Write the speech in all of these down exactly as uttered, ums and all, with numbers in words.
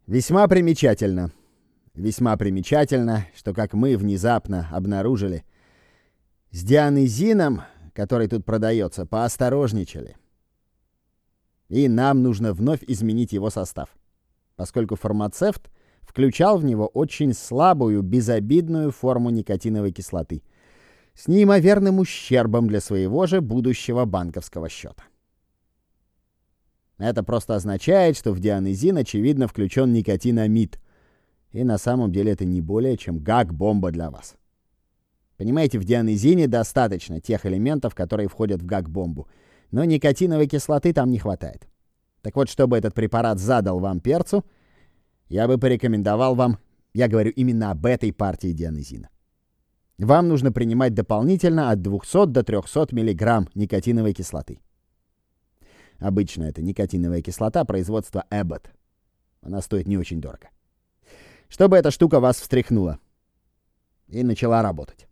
Весьма примечательно. Весьма примечательно, что, как мы внезапно обнаружили, с дианезином, который тут продается, поосторожничали. И нам нужно вновь изменить его состав, поскольку фармацевт включал в него очень слабую, безобидную форму никотиновой кислоты с неимоверным ущербом для своего же будущего банковского счета. Это просто означает, что в дианезин, очевидно, включен никотинамид, и на самом деле это не более чем гаг-бомба для вас. Понимаете, в дианезине достаточно тех элементов, которые входят в гаг-бомбу, но никотиновой кислоты там не хватает. Так вот, чтобы этот препарат задал вам перцу, я бы порекомендовал вам, я говорю именно об этой партии дианезина. Вам нужно принимать дополнительно от двухсот до трехсот миллиграмм никотиновой кислоты. Обычно это никотиновая кислота производства Abbott. Она стоит не очень дорого. Чтобы эта штука вас встряхнула и начала работать.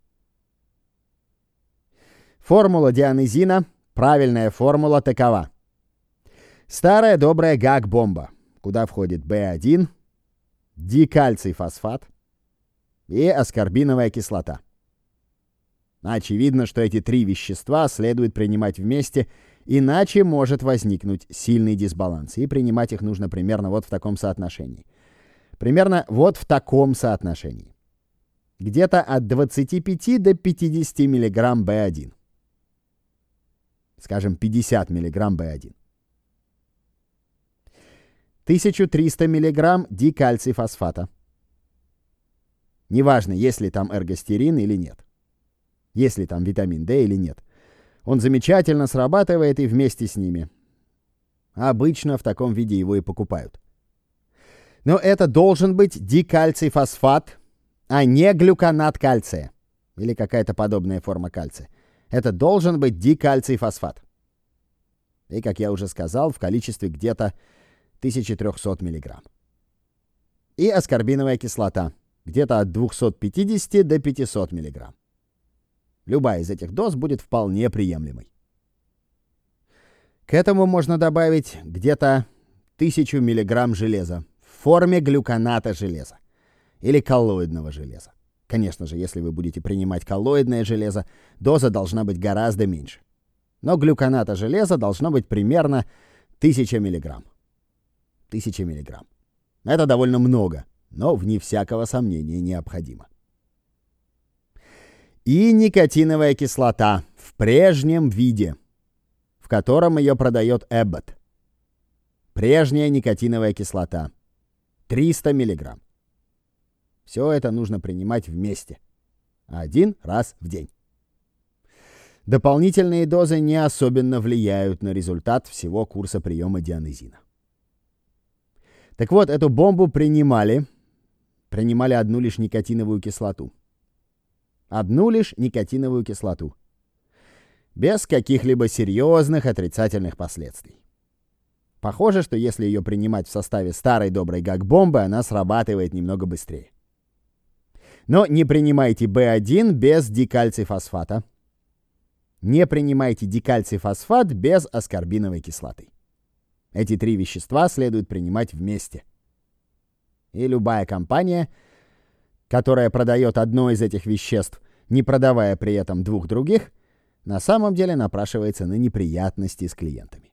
Формула дианезина, правильная формула такова. Старая добрая гаг-бомба, куда входит бэ один, дикальций-фосфат и аскорбиновая кислота. Очевидно, что эти три вещества следует принимать вместе, иначе может возникнуть сильный дисбаланс, и принимать их нужно примерно вот в таком соотношении. Примерно вот в таком соотношении. Где-то от двадцати пяти до пятидесяти миллиграмм бэ один. Скажем, пятьдесят миллиграмм бэ один. тысяча триста миллиграмм дикальций-фосфата. Неважно, есть ли там эргостерин или нет. Есть ли там витамин D или нет. Он замечательно срабатывает и вместе с ними. Обычно в таком виде его и покупают. Но это должен быть дикальций-фосфат, а не глюконат кальция. Или какая-то подобная форма кальция. Это должен быть дикальций-фосфат. И, как я уже сказал, в количестве где-то тысяча триста миллиграмм. И аскорбиновая кислота. Где-то от двухсот пятидесяти до пятисот миллиграмм. Любая из этих доз будет вполне приемлемой. К этому можно добавить где-то тысячу миллиграмм железа в форме глюконата железа или коллоидного железа. Конечно же, если вы будете принимать коллоидное железо, доза должна быть гораздо меньше. Но глюконата железа должно быть примерно тысяча миллиграмм. Тысяча миллиграмм. Это довольно много, но вне всякого сомнения необходимо. И никотиновая кислота в прежнем виде, в котором ее продает Abbott. Прежняя никотиновая кислота. триста миллиграмм. Все это нужно принимать вместе. Один раз в день. Дополнительные дозы не особенно влияют на результат всего курса приема дианезина. Так вот, эту бомбу принимали. Принимали одну лишь никотиновую кислоту. Одну лишь никотиновую кислоту. Без каких-либо серьезных отрицательных последствий. Похоже, что если ее принимать в составе старой доброй гаг-бомбы, она срабатывает немного быстрее. Но не принимайте бэ один без дикальций-фосфата. Не принимайте дикальций-фосфат без аскорбиновой кислоты. Эти три вещества следует принимать вместе. И любая компания, которая продает одно из этих веществ, не продавая при этом двух других, на самом деле напрашивается на неприятности с клиентами.